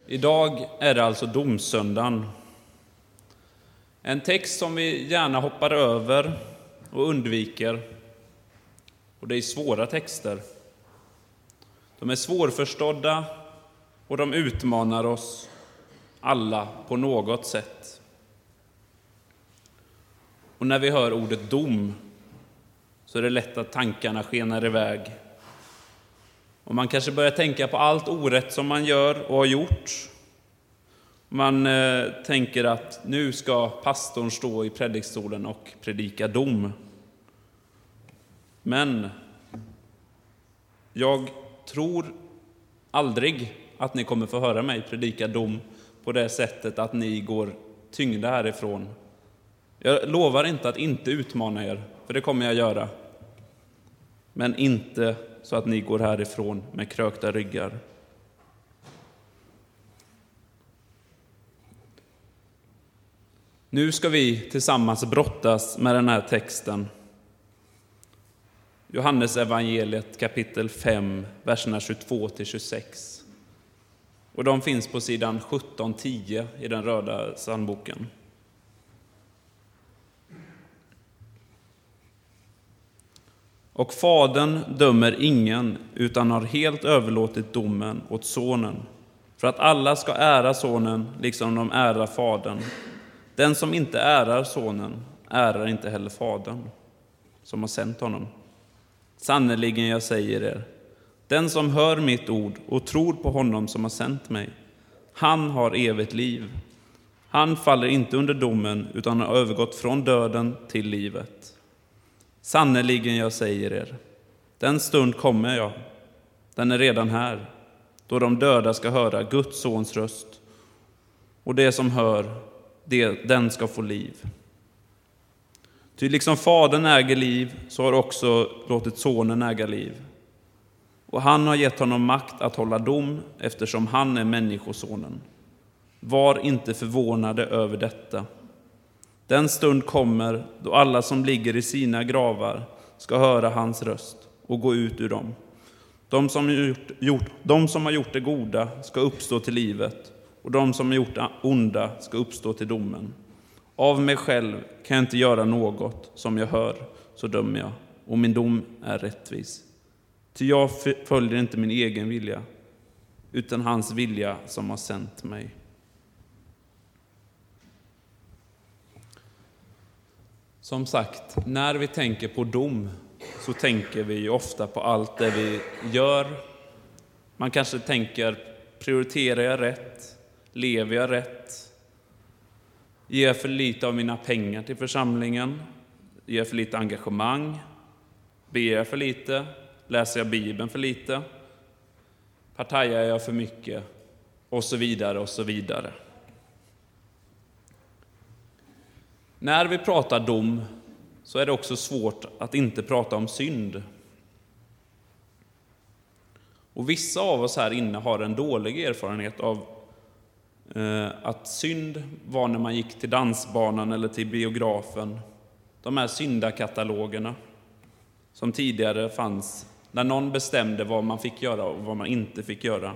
Idag är det alltså domsöndagen. En text som vi gärna hoppar över och undviker. Och det är svåra texter. De är svårförstådda och de utmanar oss alla på något sätt. Och när vi hör ordet dom så är det lätt att tankarna skenar iväg. Och man kanske börjar tänka på allt orätt som man gör och har gjort. Man tänker att nu ska pastorn stå i predikstolen och predika dom. Men jag tror aldrig att ni kommer få höra mig predika dom på det sättet att ni går tyngda härifrån. Jag lovar inte att inte utmana er, för det kommer jag göra. Men inte så att ni går härifrån med krökta ryggar. Nu ska vi tillsammans brottas med den här texten. Johannes evangeliet kapitel 5, verserna 22-26. Och de finns på sidan 1710 i den röda psalmboken. Och fadern dömer ingen, utan har helt överlåtit domen åt sonen, för att alla ska ära sonen liksom de ärar fadern. Den som inte ärar sonen ärar inte heller fadern som har sänt honom. Sannerligen, jag säger er, den som hör mitt ord och tror på honom som har sänt mig, han har evigt liv. Han faller inte under domen, utan har övergått från döden till livet. Sannerligen, jag säger er, den stund kommer jag, den är redan här, då de döda ska höra Guds sons röst, och det som hör, den ska få liv. Ty liksom fadern äger liv, så har också låtit sonen äga liv. Och han har gett honom makt att hålla dom, eftersom han är människosonen. Var inte förvånade över detta. Den stund kommer då alla som ligger i sina gravar ska höra hans röst och gå ut ur dem. De som har gjort det goda ska uppstå till livet, och de som har gjort det onda ska uppstå till domen. Av mig själv kan jag inte göra något, som jag hör så dömer jag, och min dom är rättvis. Ty jag följer inte min egen vilja, utan hans vilja som har sänt mig. Som sagt, när vi tänker på dom så tänker vi ju ofta på allt det vi gör. Man kanske tänker, prioriterar jag rätt? Lever jag rätt? Ger jag för lite av mina pengar till församlingen? Ger jag för lite engagemang? Ber jag för lite? Läser jag Bibeln för lite? Partajar jag för mycket? Och så vidare och så vidare. När vi pratar dom så är det också svårt att inte prata om synd. Och vissa av oss här inne har en dålig erfarenhet av att synd var när man gick till dansbanan eller till biografen. De här syndakatalogerna som tidigare fanns, där någon bestämde vad man fick göra och vad man inte fick göra.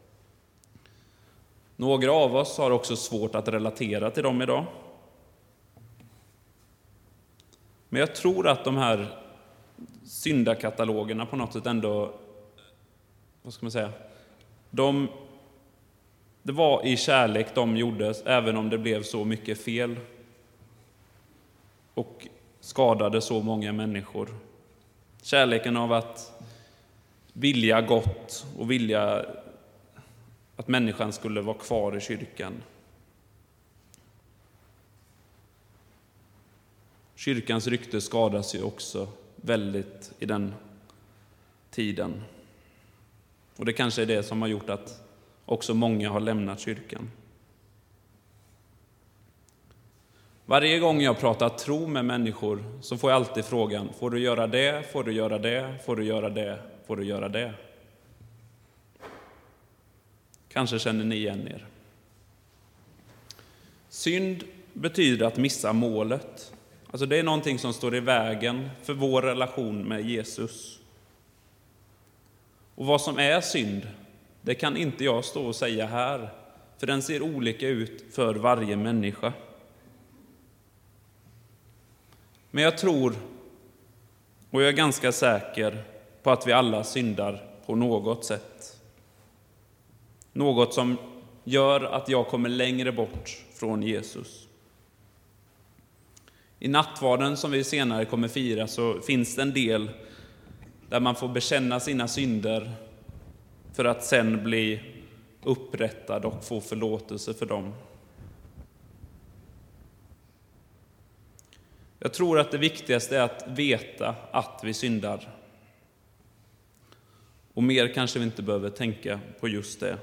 Några av oss har också svårt att relatera till dem idag. Men jag tror att de här syndakatalogerna på något sätt ändå, det var i kärlek de gjordes, även om det blev så mycket fel och skadade så många människor. Kärleken av att vilja gott och vilja att människan skulle vara kvar i kyrkan. Kyrkans rykte skadas ju också väldigt i den tiden. Och det kanske är det som har gjort att också många har lämnat kyrkan. Varje gång jag pratar tro med människor så får jag alltid frågan: får du göra det, får du göra det, får du göra det, får du göra det? Kanske känner ni igen er. Synd betyder att missa målet. Alltså det är någonting som står i vägen för vår relation med Jesus. Och vad som är synd, det kan inte jag stå och säga här. för den ser olika ut för varje människa. Men jag tror, och jag är ganska säker på att vi alla syndar på något sätt. Något som gör att jag kommer längre bort från Jesus. I nattvarden som vi senare kommer fira så finns det en del där man får bekänna sina synder för att sen bli upprättad och få förlåtelse för dem. Jag tror att det viktigaste är att veta att vi syndar. Och mer kanske vi inte behöver tänka på just det.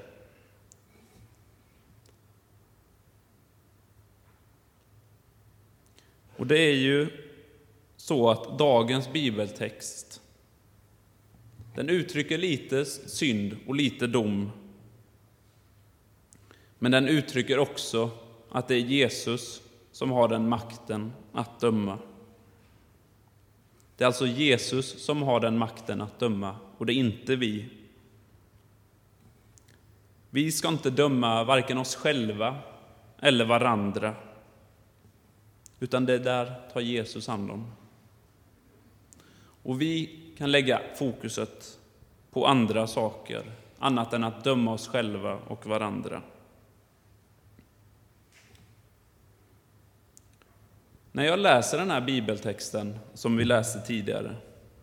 Och det är ju så att dagens bibeltext, den uttrycker lite synd och lite dom. Men den uttrycker också att det är Jesus som har den makten att döma. Det är alltså Jesus som har den makten att döma, och det är inte vi. Vi ska inte döma varken oss själva eller varandra, utan det där tar Jesus hand om. Och vi kan lägga fokuset på andra saker, annat än att döma oss själva och varandra. När jag läser den här bibeltexten som vi läste tidigare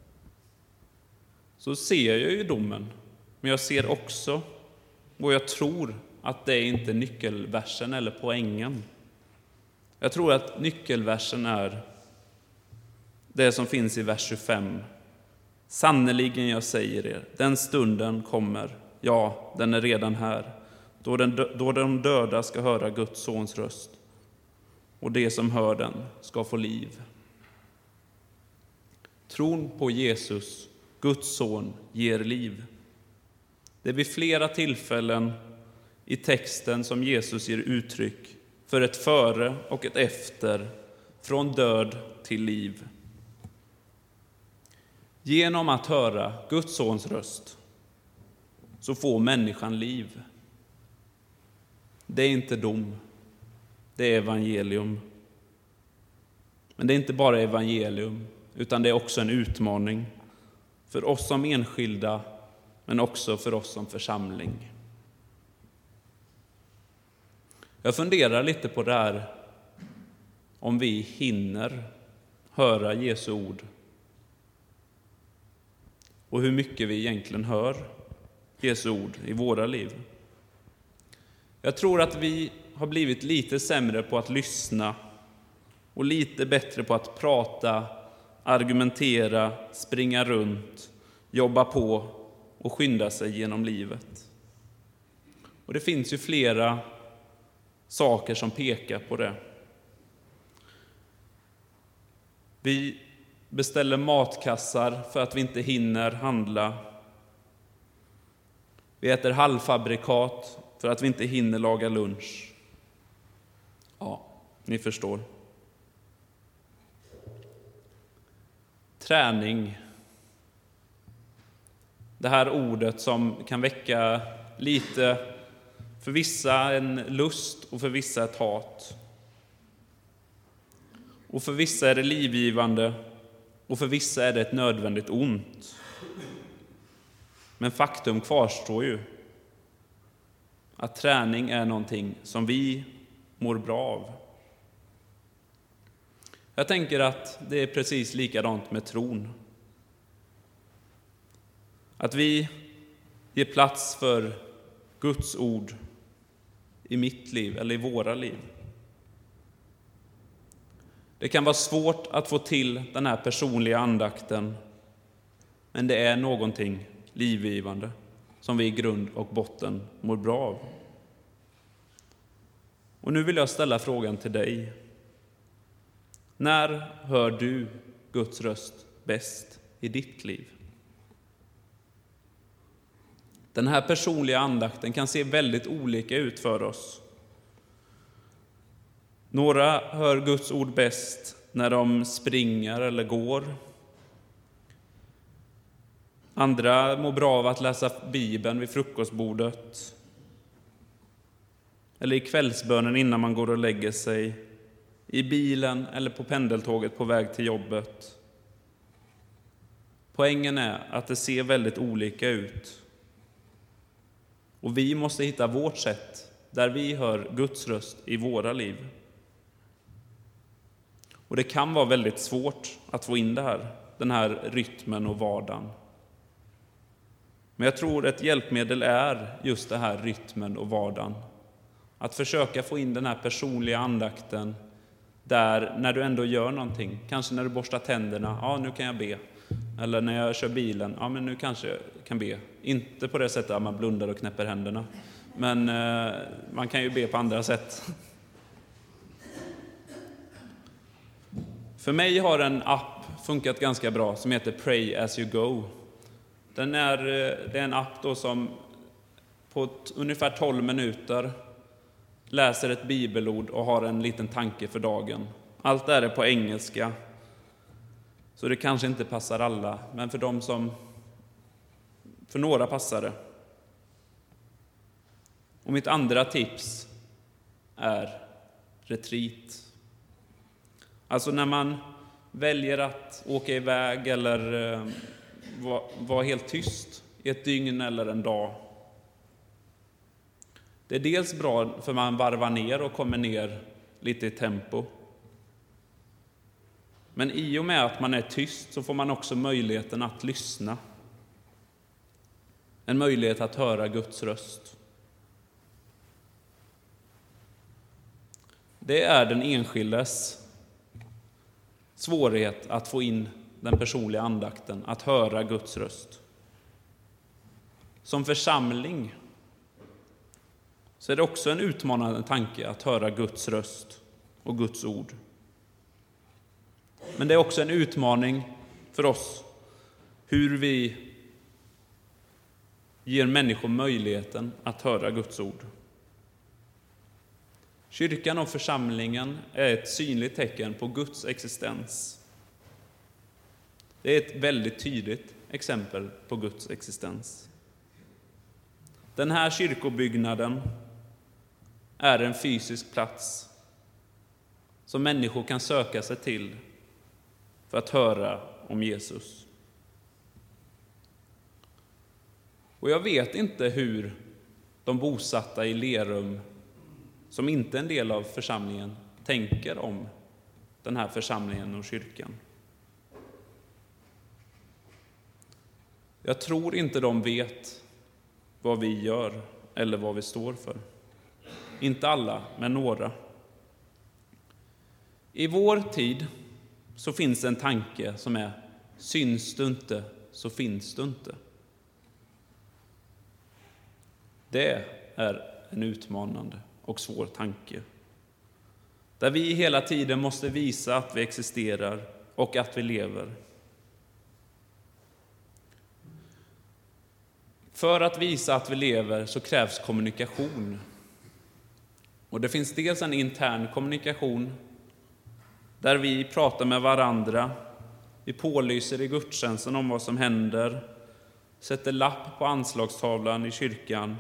så ser jag ju domen, men jag ser också, och jag tror att det är inte nyckelversen eller poängen. Jag tror att nyckelversen är det som finns i vers 25. Sannerligen jag säger er, den stunden kommer, ja, den är redan här, då de döda ska höra Guds sons röst, och det som hör den ska få liv. Tron på Jesus, Guds son, ger liv. Det är vid flera tillfällen i texten som Jesus ger uttryck för ett före och ett efter, från död till liv. Genom att höra Guds sons röst så får människan liv. Det är inte dom, det är evangelium. Men det är inte bara evangelium, utan det är också en utmaning för oss som enskilda, men också för oss som församling. Jag funderar lite på det här, om vi hinner höra Jesu ord och hur mycket vi egentligen hör Jesu ord i våra liv. Jag tror att vi har blivit lite sämre på att lyssna och lite bättre på att prata, argumentera, springa runt, jobba på och skynda sig genom livet. Och det finns ju flera saker som pekar på det. Vi beställer matkassar för att vi inte hinner handla. Vi äter halvfabrikat för att vi inte hinner laga lunch. Ja, ni förstår. Träning. Det här ordet som kan väcka lite, för vissa en lust och för vissa ett hat. Och för vissa är det livgivande och för vissa är det ett nödvändigt ont. Men faktum kvarstår ju att träning är någonting som vi mår bra av. Jag tänker att det är precis likadant med tron. Att vi ger plats för Guds ord i mitt liv eller i våra liv. Det kan vara svårt att få till den här personliga andakten, men det är någonting livgivande som vi i grund och botten mår bra av. Och nu vill jag ställa frågan till dig. När hör du Guds röst bäst i ditt liv? Den här personliga andakten kan se väldigt olika ut för oss. Några hör Guds ord bäst när de springer eller går. Andra mår bra av att läsa Bibeln vid frukostbordet. eller i kvällsbönen innan man går och lägger sig, i bilen eller på pendeltåget på väg till jobbet. Poängen är att det ser väldigt olika ut. Och vi måste hitta vårt sätt där vi hör Guds röst i våra liv. Och det kan vara väldigt svårt att få in den här rytmen och vardagen. Men jag tror ett hjälpmedel är just det här rytmen och vardagen. Att försöka få in den här personliga andakten där när du ändå gör någonting. Kanske när du borstar tänderna, ja nu kan jag be. Eller när jag kör bilen, ja men nu kanske jag kan be. Inte på det sättet att man blundar och knäpper händerna. Men man kan ju be på andra sätt. För mig har en app funkat ganska bra som heter Pray as you go. Det är en app då som på ungefär 12 minuter läser ett bibelord och har en liten tanke för dagen. Allt det här är på engelska, så det kanske inte passar alla, men för några passar det. Och mitt andra tips är retreat. Alltså när man väljer att åka iväg eller vara helt tyst i ett dygn eller en dag. Det är dels bra för man varvar ner och kommer ner lite i tempo. Men i och med att man är tyst så får man också möjligheten att lyssna. En möjlighet att höra Guds röst. Det är den enskildes svårighet att få in den personliga andakten, att höra Guds röst. Som församling så är det också en utmanande tanke att höra Guds röst och Guds ord. Men det är också en utmaning för oss hur vi ger människor möjligheten att höra Guds ord. Kyrkan och församlingen är ett synligt tecken på Guds existens. Det är ett väldigt tydligt exempel på Guds existens. Den här kyrkobyggnaden är en fysisk plats som människor kan söka sig till för att höra om Jesus. Och jag vet inte hur de bosatta i Lerum, som inte är en del av församlingen, tänker om den här församlingen och kyrkan. Jag tror inte de vet vad vi gör eller vad vi står för. Inte alla, men några. I vår tid så finns en tanke som är: syns du inte så finns du inte. Det är en utmanande och svår tanke. Där vi hela tiden måste visa att vi existerar och att vi lever. För att visa att vi lever så krävs kommunikation. Och det finns dels en intern kommunikation där vi pratar med varandra, vi pålyser i gudstjänsten om vad som händer, sätter lapp på anslagstavlan i kyrkan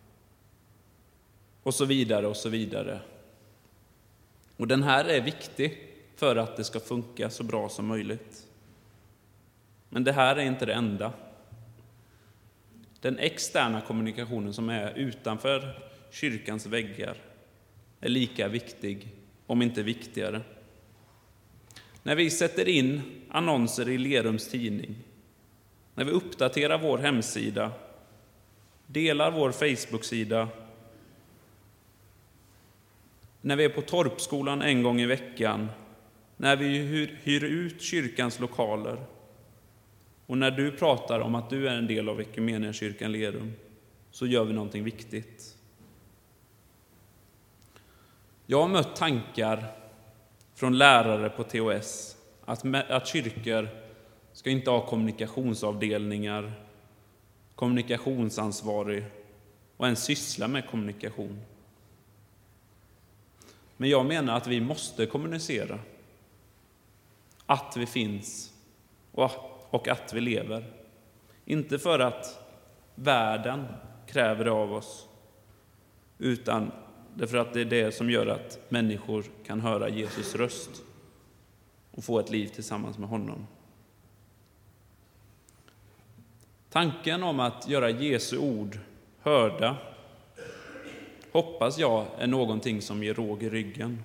och så vidare och så vidare. Och den här är viktig för att det ska funka så bra som möjligt. Men det här är inte det enda. Den externa kommunikationen som är utanför kyrkans väggar är lika viktig, om inte viktigare. När vi sätter in annonser i Lerums tidning, när vi uppdaterar vår hemsida, delar vår Facebook-sida, när vi är på Torpskolan en gång i veckan, när vi hyr ut kyrkans lokaler och när du pratar om att du är en del av Equmeniakyrkan Lerum, så gör vi någonting viktigt. Jag har mött tankar från lärare på TOS att kyrkor ska inte ha kommunikationsavdelningar, kommunikationsansvarig och ens syssla med kommunikation. Men jag menar att vi måste kommunicera att vi finns och att vi lever. Inte för att världen kräver det av oss, utan Därför att det är det som gör att människor kan höra Jesus röst och få ett liv tillsammans med honom. Tanken om att göra Jesu ord hörda hoppas jag är någonting som ger råg i ryggen.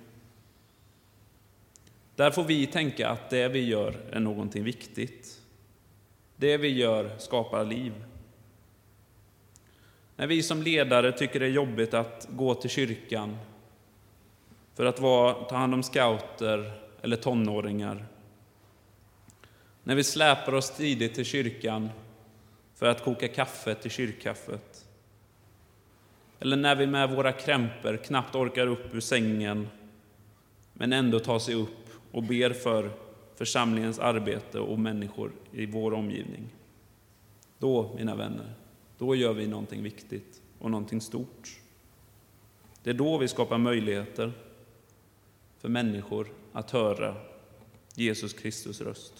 Där får vi tänka att det vi gör är någonting viktigt. Det vi gör skapar liv. När vi som ledare tycker det är jobbigt att gå till kyrkan för att ta hand om scouter eller tonåringar. När vi släpar oss tidigt till kyrkan för att koka kaffe till kyrkkaffet. Eller när vi med våra krämpor knappt orkar upp ur sängen men ändå tar sig upp och ber för församlingens arbete och människor i vår omgivning. Då, mina vänner, då gör vi någonting viktigt och någonting stort. Det är då vi skapar möjligheter för människor att höra Jesus Kristus röst.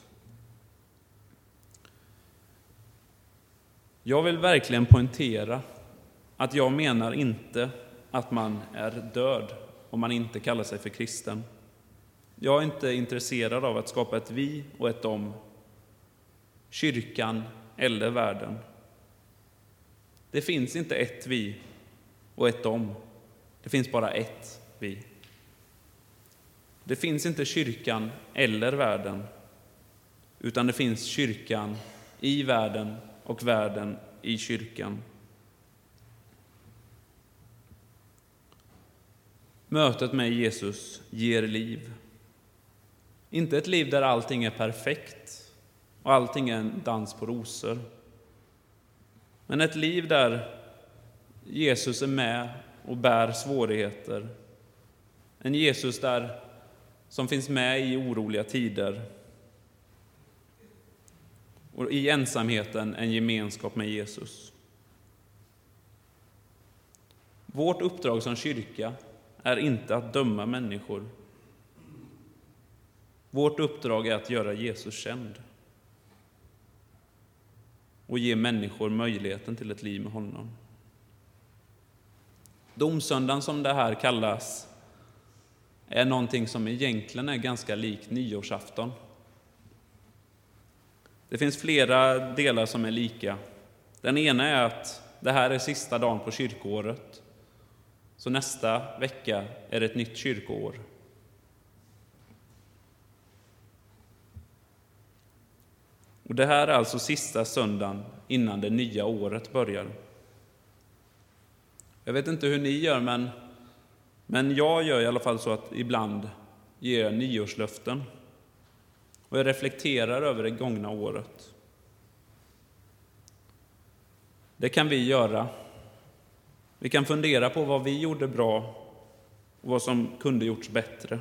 Jag vill verkligen poängtera att jag menar inte att man är död om man inte kallar sig för kristen. Jag är inte intresserad av att skapa ett vi och ett dem, kyrkan eller världen. Det finns inte ett vi och ett dem. Det finns bara ett vi. Det finns inte kyrkan eller världen, utan det finns kyrkan i världen och världen i kyrkan. Mötet med Jesus ger liv. Inte ett liv där allting är perfekt och allting är en dans på rosor. Men ett liv där Jesus är med och bär svårigheter. En Jesus som finns med i oroliga tider. Och i ensamheten en gemenskap med Jesus. Vårt uppdrag som kyrka är inte att döma människor. Vårt uppdrag är att göra Jesus känd. Och ge människor möjligheten till ett liv med honom. Domsöndagen, som det här kallas, är någonting som egentligen är ganska likt nyårsafton. Det finns flera delar som är lika. Den ena är att det här är sista dagen på kyrkoåret. Så nästa vecka är det ett nytt kyrkoår. Och det här är alltså sista söndagen innan det nya året börjar. Jag vet inte hur ni gör, men jag gör i alla fall så att ibland ger jag nyårslöften. Och jag reflekterar över det gångna året. Det kan vi göra. Vi kan fundera på vad vi gjorde bra och vad som kunde gjorts bättre.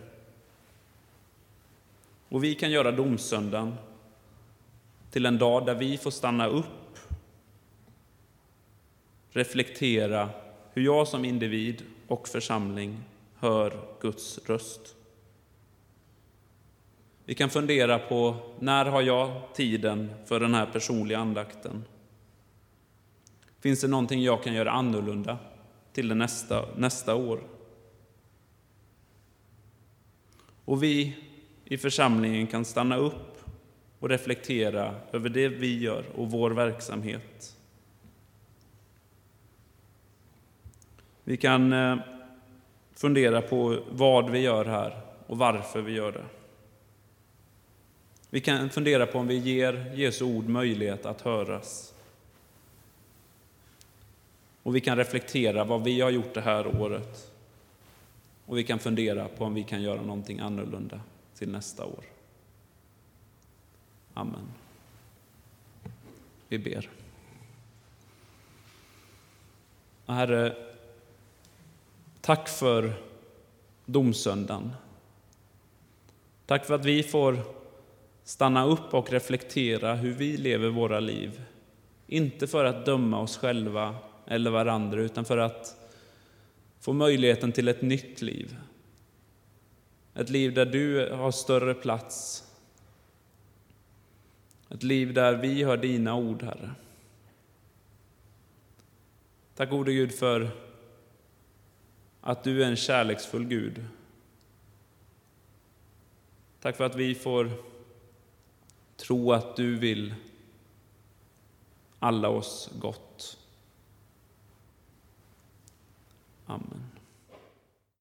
Och vi kan göra domsöndagen till en dag där vi får stanna upp, reflektera hur jag som individ och församling hör Guds röst. Vi kan fundera på när har jag tiden för den här personliga andakten? Finns det någonting jag kan göra annorlunda till nästa år? Och vi i församlingen kan stanna upp och reflektera över det vi gör och vår verksamhet. Vi kan fundera på vad vi gör här och varför vi gör det. Vi kan fundera på om vi ger Jesu ord möjlighet att höras. Och vi kan reflektera vad vi har gjort det här året. Och vi kan fundera på om vi kan göra någonting annorlunda till nästa år. Amen. Vi ber. Herre, tack för domsöndagen. Tack för att vi får stanna upp och reflektera hur vi lever våra liv. Inte för att döma oss själva eller varandra, utan för att få möjligheten till ett nytt liv. Ett liv där du har större plats. Ett liv där vi hör dina ord, Herre. Tack gode Gud för att du är en kärleksfull Gud. Tack för att vi får tro att du vill alla oss gott. Amen.